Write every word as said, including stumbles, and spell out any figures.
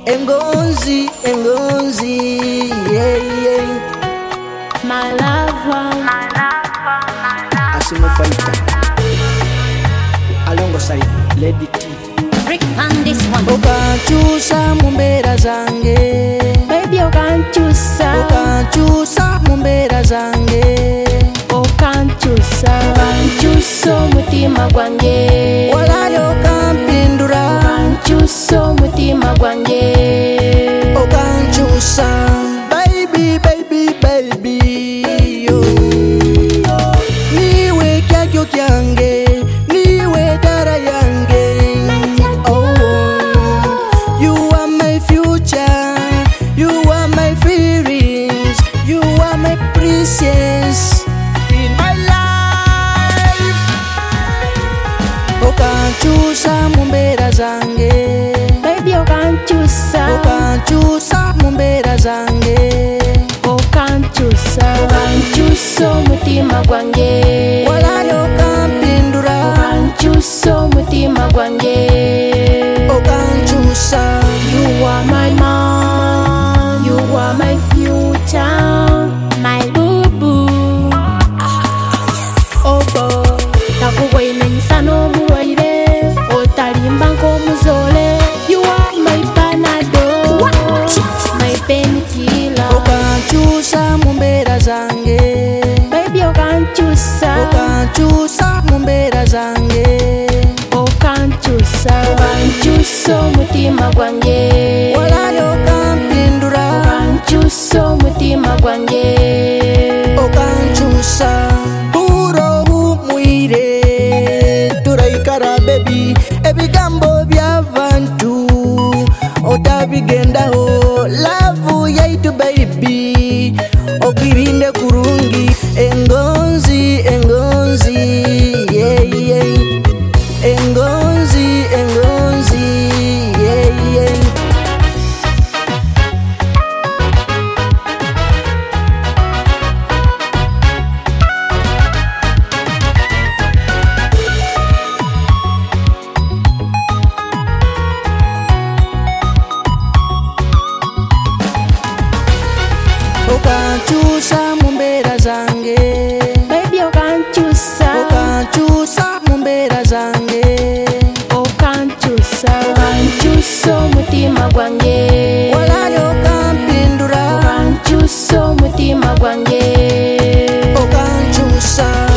Engonzi, Engonzi, yeah, yeah. My lover, my lover, my lover. Asimo Fighter, alongside Lady T. Rick on this one. Okanchusa mumbera zange, Baby, okanchusa, okanchusa mumbera zange, okanchusa, okanchusa mutima gwange. walayo kampindura, okanchusa mutima gwange. okanchusa, baby, baby, baby, yo. Niwe kyakyo kyange, niwe dara yange. Oh, you are my future, you are my feelings, you are my precious in my life. Okanchusa mumbera zange, Baby, okanchusa, okanchusa mumbera zange, okanchusa, okanchusa mutima gwange. walayo kampindura, okanchusa mutima gwange. okanchusa. You are my man, you are my future, my boo boo. Oh boy, nakubwine nsano muwaire, otalimba nkomuzole. You are my panado, my painkiller. Okanchusa mumbera zange, Baby, okanchusa, okanchusa mumbera zange, okanchusa, okanchusa mutima gwange. walayo kampindura, okanchusa mutima gwange. okanchusa. Puro humwire turaikara baby, ebigambo by'abantu otabigendaho. Love yaitu baby, okirinde kurungi. Engonzi, engonzi, yeah, yeah. Engonzi, engonzi, yeah, yeah. Okanchusa mumbera zange, Baby, okanchusa, okanchusa mumbera zange, okanchusa, okanchusa mutima gwange. walayo kampindura, okanchusa mutima gwange. okanchusa.